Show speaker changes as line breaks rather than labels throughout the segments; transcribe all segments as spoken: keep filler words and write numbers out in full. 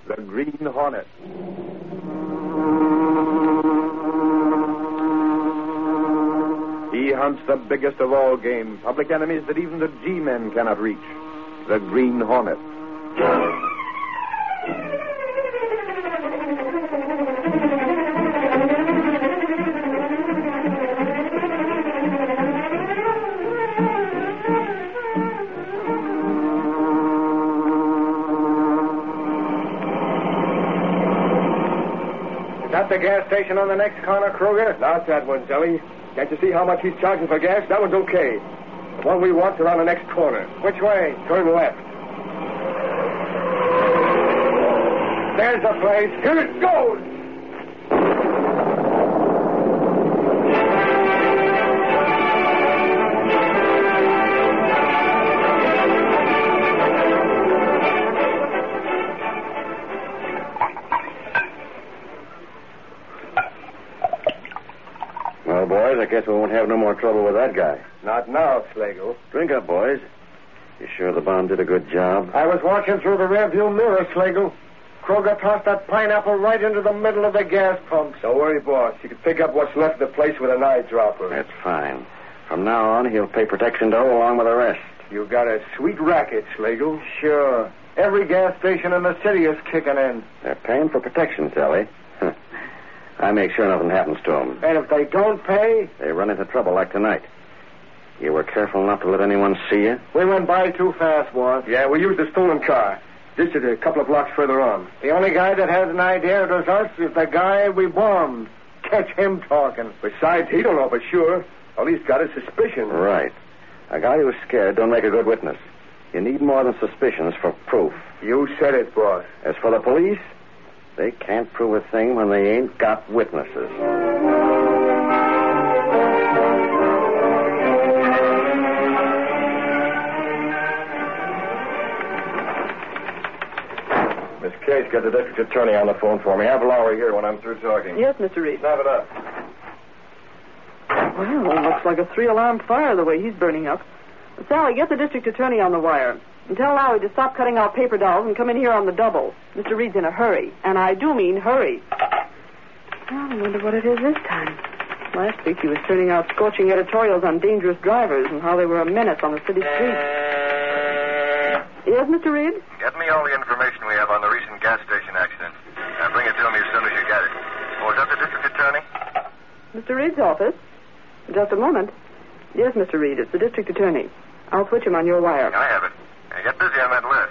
the Green Hornet. He hunts the biggest of all game, public enemies that even the G-men cannot reach, the Green Hornet.
The gas station on the next corner, Kruger?
Not that one, Zelly. Can't you see how much he's charging for gas? That one's okay. The one we want is on the next corner.
Which way?
Turn left.
There's the place.
Here it goes!
Boys, I guess we won't have no more trouble with that guy.
Not now, Slagle.
Drink up, boys. You sure the bomb did a good job?
I was watching through the rearview mirror, Slagle. Kruger tossed that pineapple right into the middle of the gas pumps.
Don't worry, boss. You can pick up what's left of the place with an eyedropper.
That's fine. From now on, he'll pay protection dough along with the rest.
You got a sweet racket, Slagle.
Sure. Every gas station in the city is kicking in.
They're paying for protection, Sally. I make sure nothing happens to them.
And if they don't pay?
They run into trouble like tonight. You were careful not to let anyone see you?
We went by too fast, boss.
Yeah, we used the stolen car. This is a couple of blocks further on.
The only guy that has an idea it was us is the guy we bombed. Catch him talking.
Besides, he don't know for sure. All he's got is suspicion.
Right. A guy who's scared don't make a good witness. You need more than suspicions for proof.
You said it, boss.
As for the police, they can't prove a thing when they ain't got witnesses.
Miss Case, got the district attorney on the phone for me. Have Lowry here when I'm through talking.
Yes, Mister Reed.
Snap it up.
Well, it looks like a three-alarm fire the way he's burning up. Sally, get the district attorney on the wire. And tell Lowry to stop cutting out paper dolls and come in here on the double. Mister Reed's in a hurry. And I do mean hurry. Well, I wonder what it is this time. Last week he was turning out scorching editorials on dangerous drivers and how they were a menace on the city streets. Yes, Mister Reed?
Get me all the information we have on the recent gas station accident. And bring it to me as soon as you get it. Oh, is that the district attorney?
Mister Reed's office? Just a moment. Yes, Mister Reed, it's the district attorney. I'll switch him on your wire.
I have it. Now, get busy on that list.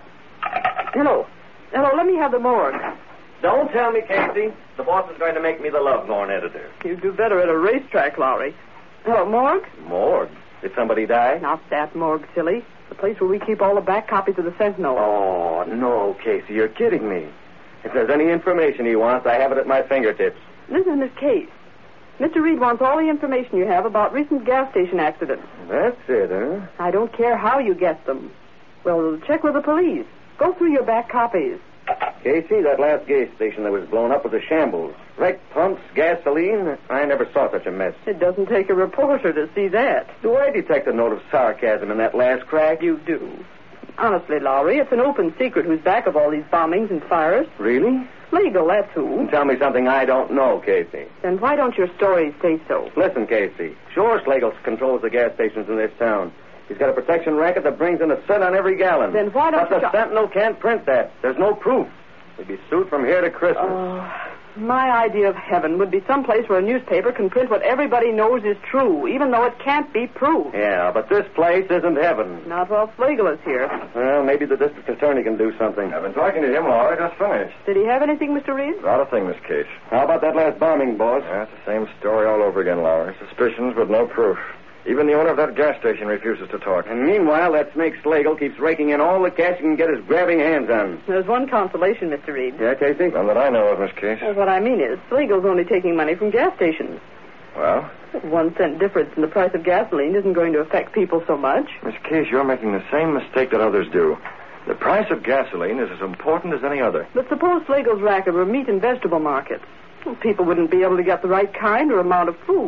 Hello. Hello, let me have the morgue.
Don't tell me, Casey. The boss is going to make me the love-born editor.
You do better at a racetrack, Lowry. Hello, morgue?
Morgue? Did somebody die?
Not that morgue, silly. The place where we keep all the back copies of the Sentinel.
Oh, no, Casey, you're kidding me. If there's any information he wants, I have it at my fingertips.
This is Miss Case. Mister Reed wants all the information you have about recent gas station accidents.
That's it, huh?
I don't care how you get them. Well, check with the police. Go through your back copies.
Casey, that last gas station that was blown up was a shambles. Wrecked pumps, gasoline. I never saw such a mess.
It doesn't take a reporter to see that.
Do I detect a note of sarcasm in that last crack?
You do. Honestly, Lowry, it's an open secret who's back of all these bombings and fires.
Really?
Legal, that's who.
Tell me something I don't know, Casey.
Then why don't your stories say so?
Listen, Casey. Sure, Slagle controls the gas stations in this town. He's got a protection racket that brings in a cent on every gallon.
Then why don't
but
you...
But the Sentinel can't print that. There's no proof. We'd be sued from here to Christmas.
Oh, my idea of heaven would be some place where a newspaper can print what everybody knows is true, even though it can't be proved.
Yeah, but this place isn't heaven.
Not while Slagle is here.
Well, maybe the district attorney can do something.
I've been talking to him, Laura. Just finished.
Did he have anything, Mister Reed?
Not a thing, Miss Case.
How about that last bombing, boss?
Yeah, it's the same story all over again, Laura. Suspicions, but no proof. Even the owner of that gas station refuses to talk.
And meanwhile, that snake Slagle keeps raking in all the cash he can get his grabbing hands on.
There's one consolation, Mister Reed.
Yeah, Casey?
None that I know of, Miss Case.
Well, what I mean is, Slagle's only taking money from gas stations.
Well?
One cent difference in the price of gasoline isn't going to affect people so much.
Miss Case, you're making the same mistake that others do. The price of gasoline is as important as any other.
But suppose Slagle's racket were meat and vegetable markets. Well, people wouldn't be able to get the right kind or amount of food.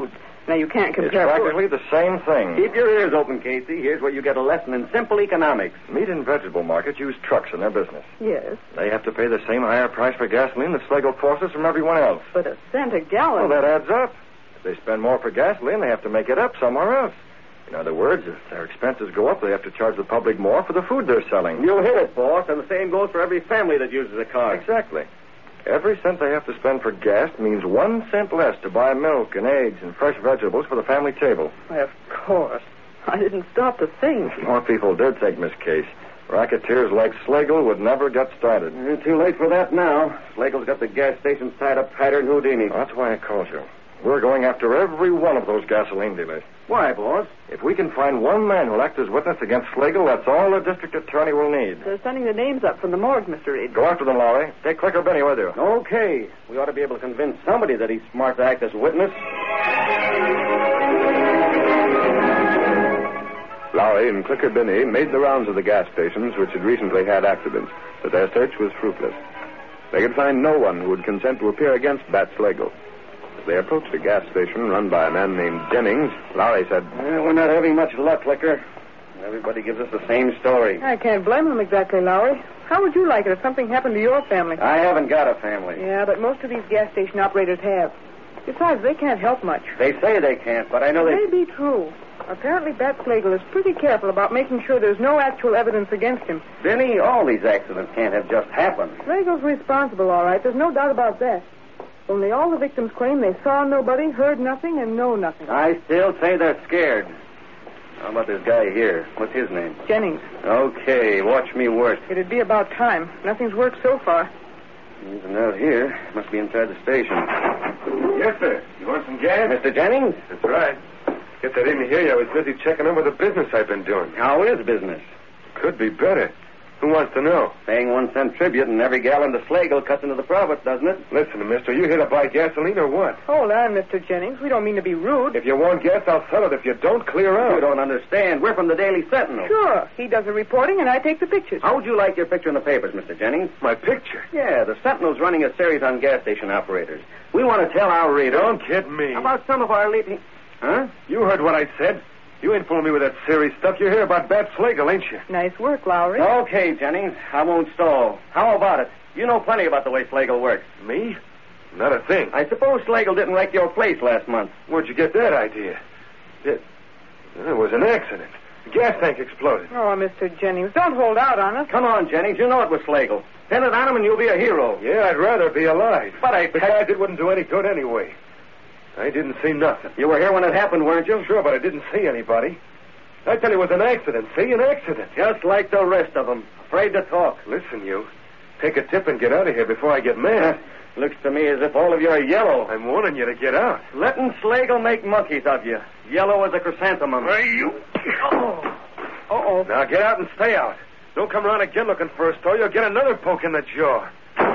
Now, you can't
It's
compare...
practically the same thing.
Keep your ears open, Casey. Here's where you get a lesson in simple economics.
Meat and vegetable markets use trucks in their business.
Yes,
They have to pay the same higher price for gasoline that Schlegel forces from everyone else.
but a cent a gallon...
Well, that adds up. If they spend more for gasoline, they have to make it up somewhere else. In other words, if their expenses go up, they have to charge the public more for the food they're selling.
You hit it, boss, and the same goes for every family that uses a car.
Exactly. Every cent they have to spend for gas means one cent less to buy milk and eggs and fresh vegetables for the family table.
Why, of course. I didn't stop to think.
If more people did think, Miss Case, racketeers like Schlegel would never get started.
Uh, too late for that now. Schlegel's got the gas stations tied up tighter than Houdini.
Well, that's why I called you. We're going after every one of those gasoline dealers.
Why, boss?
If we can find one man who'll act as witness against Schlegel, that's all the district attorney will need.
They're sending the names up from the morgue, Mister Reed.
Go after them, Lowry. Take Clicker Benny with you.
Okay. We ought to be able to convince somebody that he's smart to act as witness.
Lowry and Clicker Binney made the rounds of the gas stations which had recently had accidents, but their search was fruitless. They could find no one who would consent to appear against Bat Schlegel. As they approached a gas station run by a man named Jennings, Lowry said,
Uh, we're not having much luck, Clicker. Everybody gives us the same story.
I can't blame them exactly, Lowry. How would you like it if something happened to your family?
I haven't got a family.
Yeah, but most of these gas station operators have. Besides, they can't help much.
They say they can't, but I know
It
they...
may be true. Apparently, Bat Schlegel is pretty careful about making sure there's no actual evidence against him.
Benny, all these accidents can't have just happened.
Schlegel's responsible, all right. There's no doubt about that. Only all the victims claim they saw nobody, heard nothing, and know nothing.
I still say they're scared. How about this guy here? What's his name?
Jennings.
Okay, watch me work.
It'd be about time. Nothing's worked so far.
He's out here. Must be inside the station.
Yes, sir. You want some gas?
Mister Jennings?
That's right. Guess I didn't hear you. I was busy checking over the business I've been doing.
How is business?
Could be better. Who wants to know?
Paying one cent tribute and every gallon to Schlegel cuts into the profits, doesn't it?
Listen, mister, you here to buy gasoline or what?
Hold on, Mister Jennings. We don't mean to be rude.
If you want gas, I'll sell it. If you don't, clear out.
You don't understand. We're from the Daily Sentinel.
Sure. He does the reporting, and I take the pictures.
How would you like your picture in the papers, Mister Jennings?
My picture?
Yeah, the Sentinel's running a series on gas station operators. We want to tell our readers...
Don't kid me.
About some of our leading... Huh?
You heard what I said. You ain't fooling me with that serious stuff. You hear about Bat Schlegel, ain't you?
Nice work, Lowry.
Okay, Jennings. I won't stall. How about it? You know plenty about the way Schlegel works.
Me? Not a thing.
I suppose Schlegel didn't wreck your place last month.
Where'd you get that idea? It, it was an accident. The gas tank exploded.
Oh, Mister Jennings, don't hold out on us.
Come on, Jennings. You know it was Schlegel. Pin it on him and you'll be a hero.
Yeah, I'd rather be alive.
But I...
Besides, it wouldn't do any good anyway. I didn't see nothing.
You were here when it happened, weren't you?
Sure, but I didn't see anybody. I tell you, it was an accident. See, an accident.
Just like the rest of them. Afraid to talk.
Listen, you. Take a tip and get out of here before I get mad.
Looks to me as if all of you are yellow.
I'm warning you to get out.
Letting Schlegel make monkeys of you. Yellow as a chrysanthemum.
Hey, you.
Oh. Uh-oh.
Now get out and stay out. Don't come around again looking for a store. You'll get another poke in the jaw.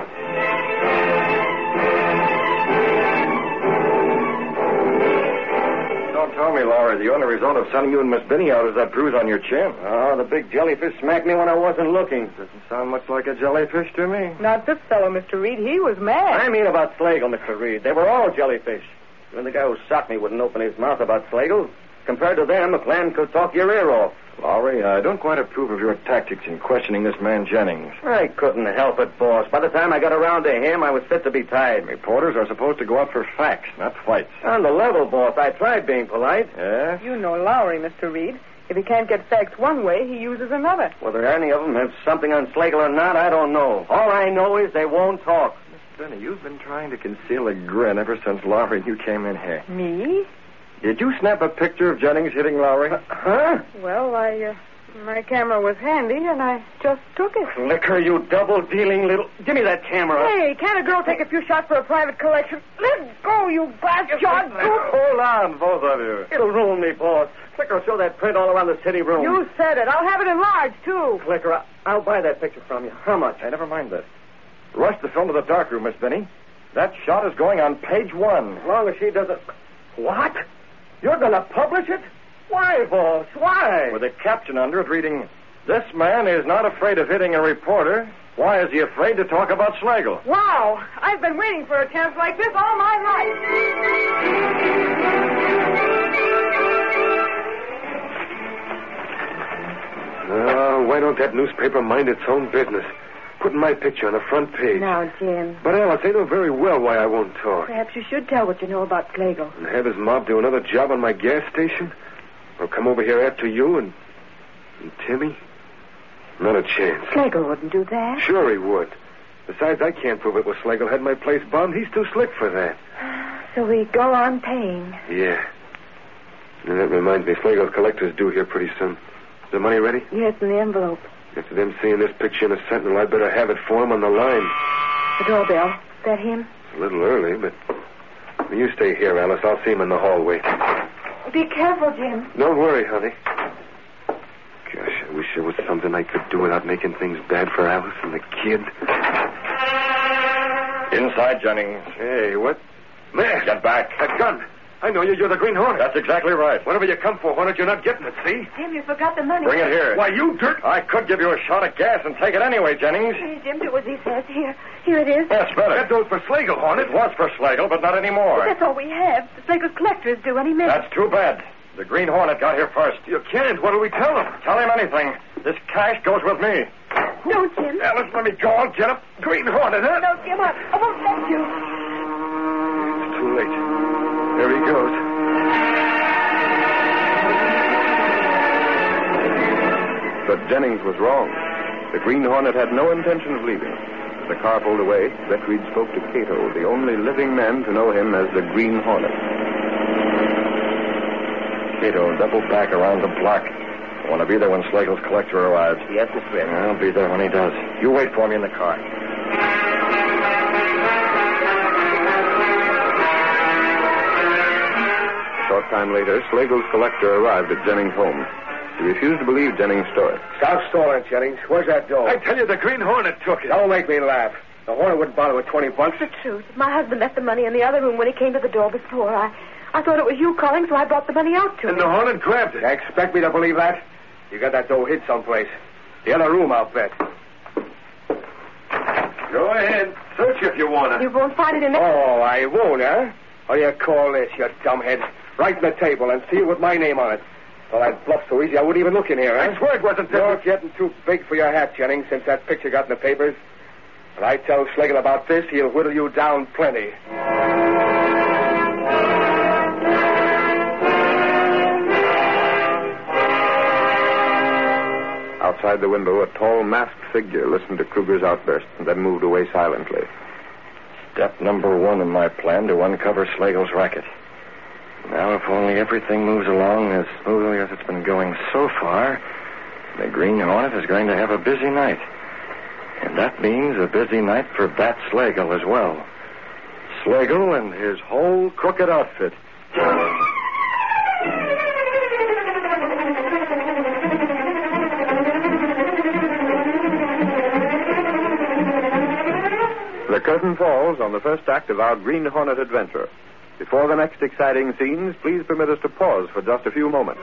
Don't tell me, Laura. The only result of sending you and Miss Binney out is that bruise on your chin.
Oh, the big jellyfish smacked me when I wasn't looking.
Doesn't sound much like a jellyfish to me.
Not this fellow, Mister Reed. He was mad.
I mean about Schlegel, Mister Reed. They were all jellyfish. Even the guy who socked me wouldn't open his mouth about Schlegel. Compared to them, a plan could talk your ear off.
Lowry, I don't quite approve of your tactics in questioning this man Jennings.
I couldn't help it, boss. By the time I got around to him, I was fit to be tied.
Reporters are supposed to go out for facts, not fights.
On the level, boss. I tried being polite.
Yeah?
You know Lowry, Mister Reed. If he can't get facts one way, he uses another.
Whether any of them have something on Schlegel or not, I don't know. All I know is they won't talk.
Miss Benny, you've been trying to conceal a grin ever since Lowry and you came in here.
Me?
Did you snap a picture of Jennings hitting Lowry?
Uh, huh?
Well, I, uh, my camera was handy, and I just took it.
Liquor, you double-dealing little... Give me that camera.
Hey, can't a girl take a few shots for a private collection? Let go, you glass-jawed goose.
Hold on, both of you.
It'll ruin me, boss. Clicker will show that print all around the city room.
You said it. I'll have it enlarged, too.
Clicker, I- I'll buy that picture from you. How much?
Hey, never mind that. Rush the film to the darkroom, Miss Benny. That shot is going on page one.
As long as she doesn't... What? You're going to publish it? Why, boss? Why?
With a caption under it reading, "This man is not afraid of hitting a reporter. Why is he afraid to talk about Schlegel?"
Wow. I've been waiting for a chance like this all my life.
Oh, why don't that newspaper mind its own business? Putting my picture on the front page.
Now, Jim.
But, Alice, they know very well why I won't talk.
Perhaps you should tell what you know about Slagle.
And have his mob do another job on my gas station? Or come over here after you and... and Timmy? Not a chance.
Slagle wouldn't do that.
Sure he would. Besides, I can't prove it was Slagle had my place bombed. He's too slick for that.
So we go on paying.
Yeah. And that reminds me, Slagle's collector's due here pretty soon. Is the money ready?
Yes, in the envelope.
After them seeing this picture in the Sentinel, I'd better have it for him on the line.
The doorbell. Is that him?
It's a little early, but... You stay here, Alice. I'll see him in the hallway.
Be careful, Jim.
Don't worry, honey. Gosh, I wish there was something I could do without making things bad for Alice and the kid.
Inside, Jennings.
Hey, what? Man!
Get back.
That gun! I know you. You're the Green Hornet.
That's exactly right.
Whatever you come for, Hornet, you're not getting it, see?
Jim, you forgot the money.
Bring it here.
Why, you dirt...
I could give you a shot of gas and take it anyway, Jennings.
Please, Jim, do as he says. Here. Here it is.
Yes, better.
That goes for Slagle, Hornet.
It was for Slagle, but not anymore.
But that's all we have. The Slagle's collector is due any minute.
That's too bad. The Green Hornet got here first.
You can't. What do we tell him?
Tell him anything. This cash goes with me.
No, Jim.
Alice, let me go. I'll get him. Green Hornet, huh?
No, Jim, I, I won't let you.
It's too late. There he goes.
But Jennings was wrong. The Green Hornet had no intention of leaving. As the car pulled away, Betteridge spoke to Cato, the only living man to know him as the Green Hornet.
Cato, double back around the block. I want to be there when Slagle's collector arrives.
Yes, Mister Smith.
I'll be there when he does. You wait for me in the car.
A short time later, Slagle's collector arrived at Jennings' home. He refused to believe Jennings' story.
Stop stalling, Jennings. Where's that dough? I tell you, the Green Hornet took it. Don't make me laugh. The Hornet wouldn't bother with twenty bucks.
It's the truth. My husband left the money in the other room when he came to the door before. I, I thought it was you calling, so I brought the money out to him.
And the Hornet grabbed it. You expect me to believe that? You got that dough hid someplace. The other room, I'll bet. Go ahead. Search if you want to.
You won't find it in there?
Oh, I won't, huh? What do you call this, you dumbhead? Right in the table and seal with my name on it. Well, that bluff's so easy I wouldn't even look in here, huh? I swear it wasn't... You're getting too big for your hat, Jennings, since that picture got in the papers. When I tell Slagle about this, he'll whittle you down plenty.
Outside the window, a tall, masked figure listened to Kruger's outburst and then moved away silently.
Step number one in my plan to uncover Slagle's racket. Now, if only everything moves along as smoothly as it's been going so far, the Green Hornet is going to have a busy night. And that means a busy night for Bat Slagle as well. Slagle and his whole crooked outfit.
The curtain falls on the first act of our Green Hornet adventure. Before the next exciting scenes, please permit us to pause for just a few moments.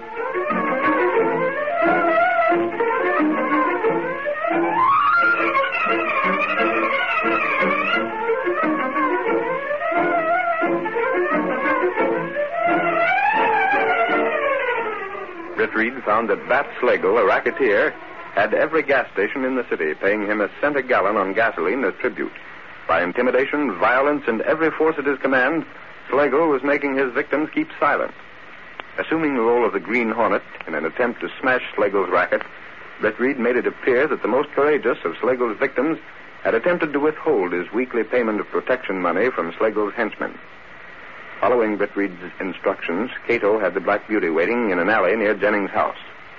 Betteridge found that Bat Slagle, a racketeer, had every gas station in the city paying him a cent a gallon on gasoline as tribute. By intimidation, violence, and every force at his command, Slagle was making his victims keep silent. Assuming the role of the Green Hornet in an attempt to smash Slagle's racket, Betteridge made it appear that the most courageous of Slagle's victims had attempted to withhold his weekly payment of protection money from Slagle's henchmen. Following Betteridge's instructions, Cato had the Black Beauty waiting in an alley near Jennings' house.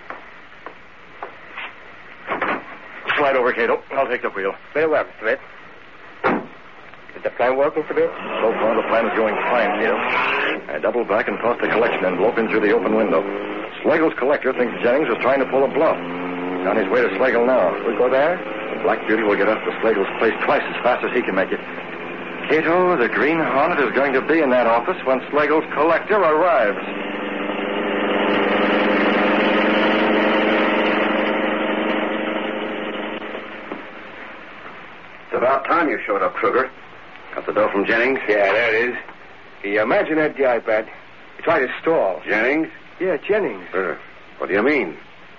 Slide over, Cato. I'll take the wheel.
Very well, Smith. Is the plan working for this?
So far, the plan is going fine, Cato. I doubled back and tossed the collection envelope in through the open window. Slagle's collector thinks Jennings was trying to pull a bluff. He's on his way to Slagle now. We go there? The Black Beauty will get up to Slagle's place twice as fast as he can make it. Cato, the Green Hornet is going to be in that office when Slagle's collector arrives.
It's about time you showed up, Kruger. Got the dough from Jennings?
Yeah, there it is. Can you imagine that guy, Pat? He tried to stall.
Jennings?
Yeah, Jennings.
Uh, what do you mean?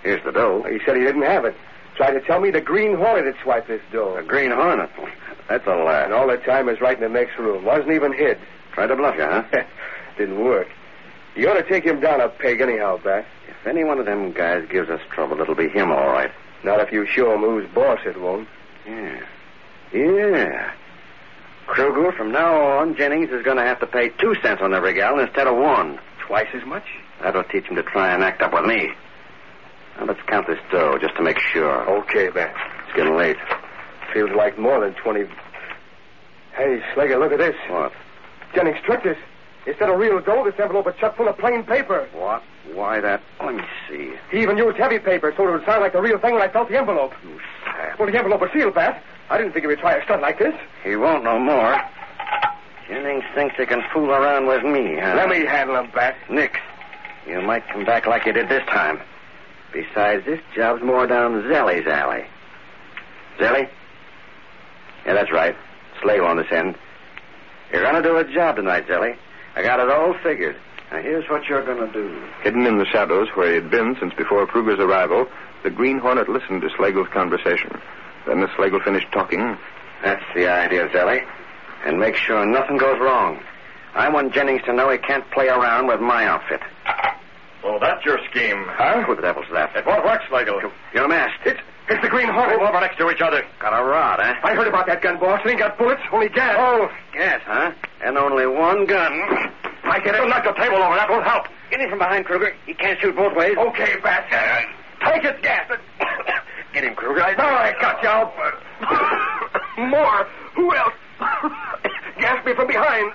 Here's the dough.
He said he didn't have it. Tried to tell me the Green Hornet had swiped this dough.
A Green Hornet. That's a lie.
And all the time is right in the next room. Wasn't even hid.
Tried to bluff you, huh?
Didn't work. You ought to take him down a peg anyhow, Bat.
If any one of them guys gives us trouble, it'll be him, all right.
Not if you show him who's boss, it won't.
Yeah. Yeah. Kruger, from now on, Jennings is going to have to pay two cents on every gallon instead of one.
Twice as much?
That'll teach him to try and act up with me. Now, let's count this dough just to make sure.
Okay, Bat.
It's getting late.
Feels like more than twenty... Hey, Slager, look at this.
What?
Jennings tricked us. Instead of real dough, this envelope is chock full of plain paper.
What? Why that? Let me see.
He even used heavy paper so it would sound like the real thing when I felt the envelope.
You sap.
Well, the envelope was sealed, Bat. I didn't figure he'd try a stunt like this.
He won't no more. Jennings thinks he can fool around with me, huh?
Let me handle him, Bat.
Nix. You might come back like you did this time. Besides, this job's more down Zelly's alley. Zelly? Yeah, that's right. Slagle on this end. You're going to do a job tonight, Zelly. I got it all figured. Now, here's what you're going to do.
Hidden in the shadows where he had been since before Kruger's arrival, the Green Hornet listened to Slagle's conversation. Then as Slagle finished talking...
That's the idea, Zelly. And make sure nothing goes wrong. I want Jennings to know he can't play around with my outfit.
Well, that's your scheme.
Huh? Who the devil's that?
It won't work, Slagle.
You're masked.
It's, it's the Green Hornet.
Move over next to each other.
Got a rod, huh?
I heard about that gun, boss. It ain't got bullets, only gas.
Oh, gas, huh? And only one gun.
I get it.
Don't knock the table over. That won't help.
Get in from behind, Kruger. He can't shoot both ways.
Okay, Bat. Uh, take it, gas.
Get him, Kruger. I...
All right, got you. I'll... More. Who else? Gas me from behind.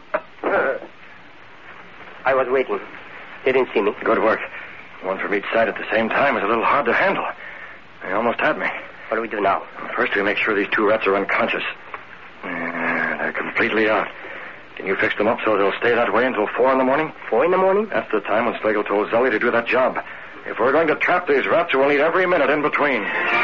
I was waiting. They didn't see me.
Good work. One from each side at the same time is a little hard to handle. They almost had me.
What do we do now?
First, we make sure these two rats are unconscious. Yeah, they're completely out. Can you fix them up so they'll stay that way until four in the morning?
Four in the morning?
That's the time when Slagle told Zelly to do that job. If we're going to trap these rats, we'll need every minute in between.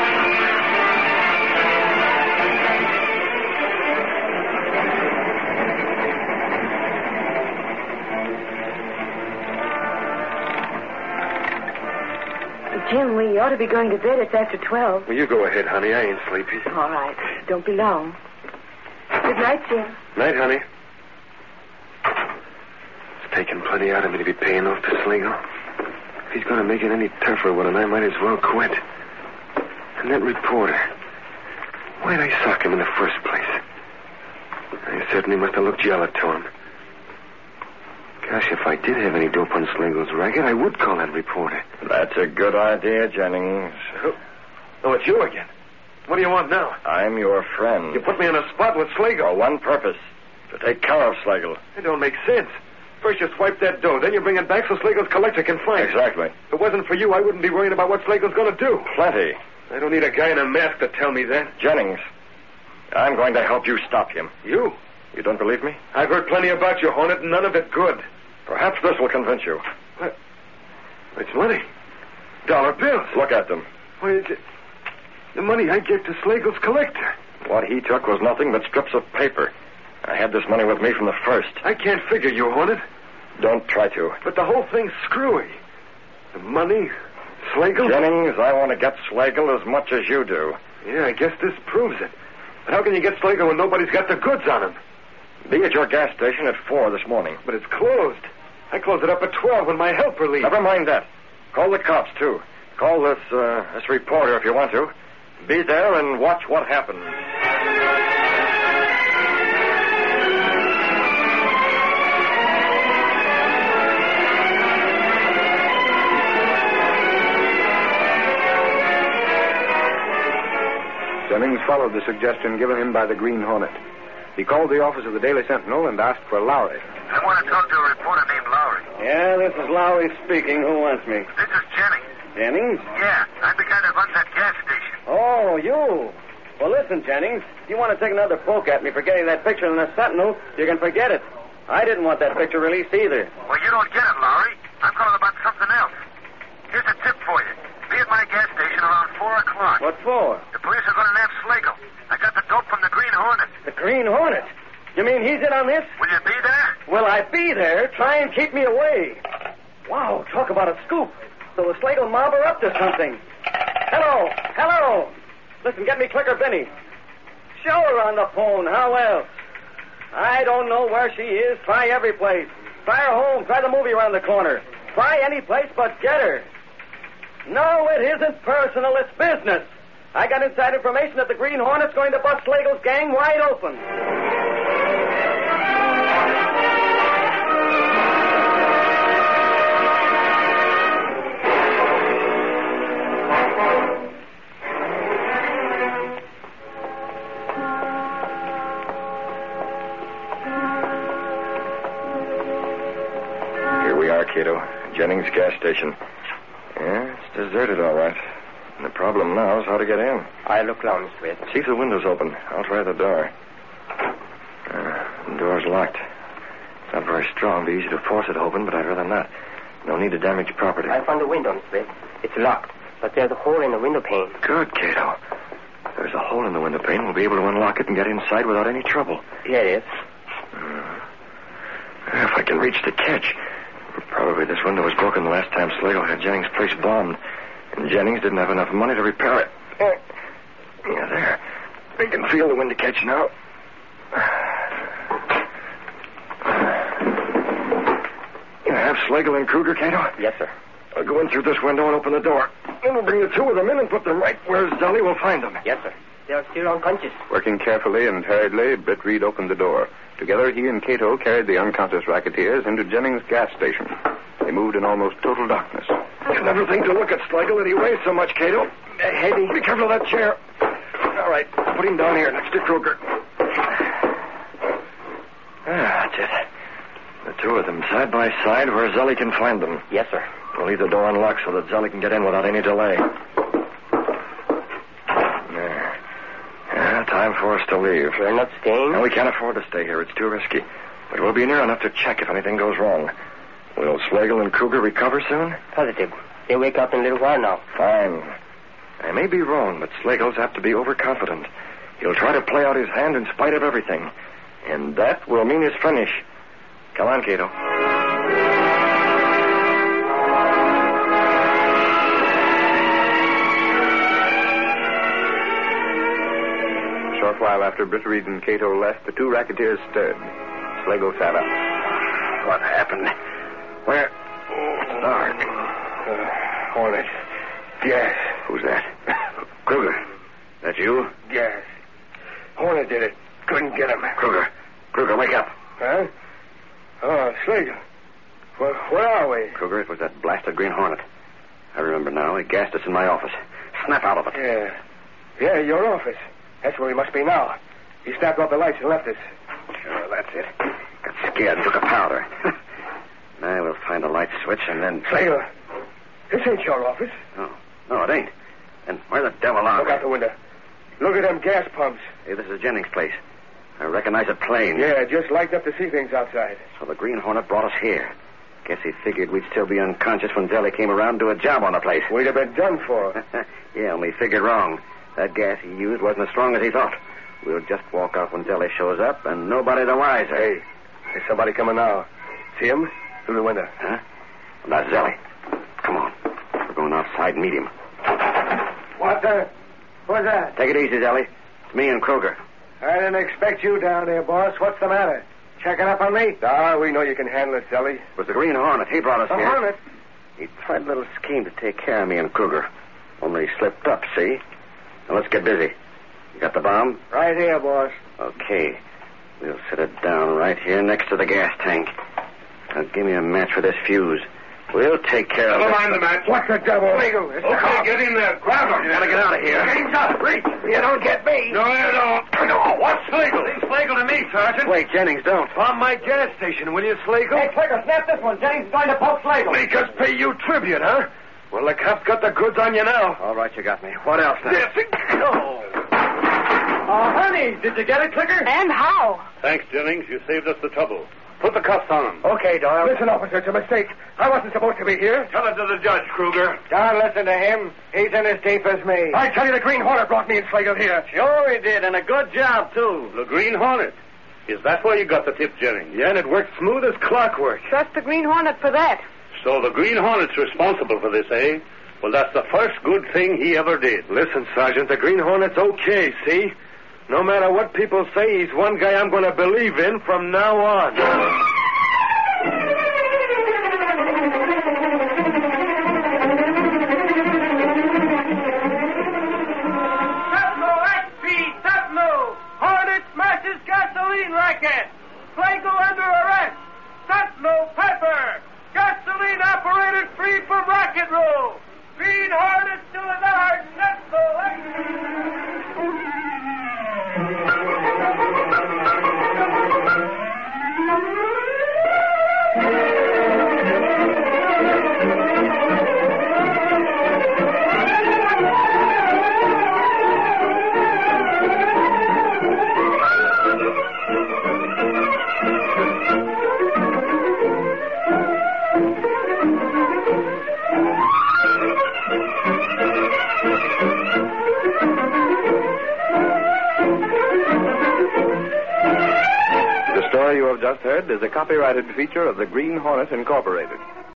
Jim, we ought to be going to bed. It's after twelve.
Well, you go ahead, honey. I ain't sleepy.
All right. Don't be long. Good night, Jim.
Night, honey. It's taking plenty out of me to be paying off to Slagle. If he's going to make it any tougher with him, I might as well quit. And that reporter. Why'd I sock him in the first place? I certainly must have looked jealous to him. Gosh, if I did have any dope on Slagle's racket, I would call that reporter.
That's a good idea, Jennings.
Oh, it's you again. What do you want now?
I'm your friend.
You put me on a spot with Slagle.
For one purpose. To take care of Slagle.
It don't make sense. First you swipe that dough, then you bring it back so Slagle's collector can find it.
Exactly.
If it wasn't for you, I wouldn't be worrying about what Slagle's going to do.
Plenty.
I don't need a guy in a mask to tell me that.
Jennings, I'm going to help you stop him.
You?
You don't believe me?
I've heard plenty about you, Hornet, and none of it good.
Perhaps this will convince you.
What? It's money. Dollar bills.
Look at them.
Why, is it the money I gave to Slagle's collector?
What he took was nothing but strips of paper. I had this money with me from the first.
I can't figure you, Hornet.
Don't try to.
But the whole thing's screwy. The money, Slagle...
Jennings, I want to get Slagle as much as you do.
Yeah, I guess this proves it. But how can you get Slagle when nobody's got the goods on him?
Be at your gas station at four this morning.
But it's closed. I closed it up at twelve when my helper leaves.
Never mind that. Call the cops, too. Call this, uh, this reporter if you want to. Be there and watch what happens.
Jennings followed the suggestion given him by the Green Hornet. He called the office of the Daily Sentinel and asked for Lowry.
I want to talk to a reporter named Lowry.
Yeah, this is Lowry speaking. Who wants me?
This is Jennings.
Jennings?
Yeah, I'm the guy that runs that gas station.
Oh, you. Well, listen, Jennings. If you want to take another poke at me for getting that picture in the Sentinel, you can forget it. I didn't want that picture released either.
Well, you don't get it, Lowry. I'm calling about something else. Here's a tip for you. Be at my gas station around four o'clock.
What for?
The police are going to nab Slagle. I got the dope from the Green Hornet.
The Green Hornet? You mean he's in on this?
Will you be there?
Will I be there? Try and keep me away. Wow, talk about a scoop.
so the Slagle mob are up to something. Hello, hello. Listen, get me Clicker Benny. Show her on the phone. How else? I don't know where she is. Try every place. Try her home. Try the movie around the corner. Try any place but get her. No, it isn't personal. It's business. I got inside information that the Green Hornet's going to bust Slagle's gang wide open.
Cato. Jennings gas station. Yeah, it's deserted, all right. And the problem now is how to get in.
I'll look around, Mister Wade.
See if the window's open. I'll try the door. Uh, the door's locked. It's not very strong. Be easy to force it open, but I'd rather not. No need to damage property.
I found the window, Mister Wade. It's locked, but there's a hole in the window pane.
Good, Cato. If there's a hole in the window pane, we'll be able to unlock it and get inside without any trouble.
Here it is.
Uh, if I can reach the catch. Probably this window was broken the last time Slagle had Jennings' place bombed, and Jennings didn't have enough money to repair it. Uh, yeah, there. I can feel the window catch now. You have Slagle and Kruger, Cato?
Yes, sir.
I'll go in through this window and open the door. Then we'll bring the two of them in and put them right where Zelly will find them.
Yes, sir. They're still unconscious.
Working carefully and hurriedly, Britt Reed opened the door. Together, he and Cato carried the unconscious racketeers into Jennings' gas station. They moved in almost total darkness.
You never think to look at Slagle that he weighs so much, Cato. Uh, heavy. Be careful of that chair. All right, put him down here next to Kruger. Ah, that's it. The two of them side by side where Zelly can find them.
Yes, sir.
We'll leave the door unlocked so that Zelly can get in without any delay. There. Yeah, time for us to leave.
We're not staying?
No, we can't afford to stay here. It's too risky. But we'll be near enough to check if anything goes wrong. Will Slagle and Kruger recover soon?
Positive. They wake up in a little while now.
Fine. I may be wrong, but Slagle's apt to be overconfident. He'll try to play out his hand in spite of everything. And that will mean his finish. Come on, Cato.
A short while after Britt Reed and Cato left, the two racketeers stirred. Slagle sat up.
What happened? Where? Oh, it's dark.
Uh, Hornet. Gas.
Who's that? Kruger. That you?
Gas. Hornet did it. Couldn't get him.
Kruger. Kruger, wake up.
Huh? Oh, Slagle. Where, where are we?
Kruger, it was that blasted Green Hornet. I remember now. He gassed us in my office. Snap out of it.
Yeah. Yeah, your office. That's where we must be now. He snapped off the lights and left us.
Sure, that's it. Got scared and took a powder. Now we'll find a light switch and then...
Slagle, this ain't your office.
No, no, it ain't. And where the devil are
Look
we?
out the window. Look at them gas pumps.
Hey, this is Jennings' place. I recognize a plane.
Yeah, just lighted up to see things outside.
So the Green Hornet brought us here. Guess he figured we'd still be unconscious when Zelly came around to do a job on the place.
We'd have been done for.
Yeah, only he figured wrong. That gas he used wasn't as strong as he thought. We'll just walk out when Zelly shows up, and nobody the wiser.
Hey, there's somebody coming now. See him? Through the window.
Huh? Well, that's Zelly. Come on. We're going outside and meet him.
What the? What's that?
Take it easy, Zelly. It's me and Kruger.
I didn't expect you down there, boss. What's the matter? Checking up on me? Ah, we know you can handle it, Zelly.
It was the Green Hornet. He brought us
The
here.
Hornet?
He tried a little scheme to take care of me and Kruger. Only he slipped up, see? Now let's get busy. You got the bomb?
Right here, boss.
Okay. We'll set it down right here next to the gas tank. Now give me a match for this fuse. We'll take care of it.
Never mind the match.
What the devil?
Slagle, it's okay, get in there. Grab him.
You gotta get out of here.
Hands up. Reach.
You don't get me.
No, you don't. No, what's Slagle? He's Slagle to me, Sergeant.
Wait, Jennings, don't.
Bomb my gas station, will you, Slagle?
Hey, Clicker, snap this one. Jennings is going to poke Slagle.
Make us pay you tribute, huh? Well, the cops got the goods on you now.
All right, you got me. What else now?
Yes, it... Oh.
Oh, honey, did you get it, Clicker?
And how?
Thanks, Jennings. You saved us the trouble. Put the cuffs on him.
Okay, Doyle. Listen, officer, it's a mistake. I wasn't supposed to be here.
Tell it to the judge, Kruger.
Don't listen to him. He's in as deep as me. I tell you, the Green Hornet brought me and Slagle here.
Sure he did, and a good job, too.
The Green Hornet. Is that why you got the tip, Jennings? Yeah, and it worked smooth as clockwork.
Trust the Green Hornet for that.
So the Green Hornet's responsible for this, eh? Well, that's the first good thing he ever did.
Listen, Sergeant, the Green Hornet's okay, see? No matter what people say, he's one guy I'm going to believe in from now on.
Racket! Flagel under arrest! Sentinel Pepper! Gasoline operated free from rocket roll! Green Hornet to the yard!
The story you have just heard is a copyrighted feature of the Green Hornet Incorporated.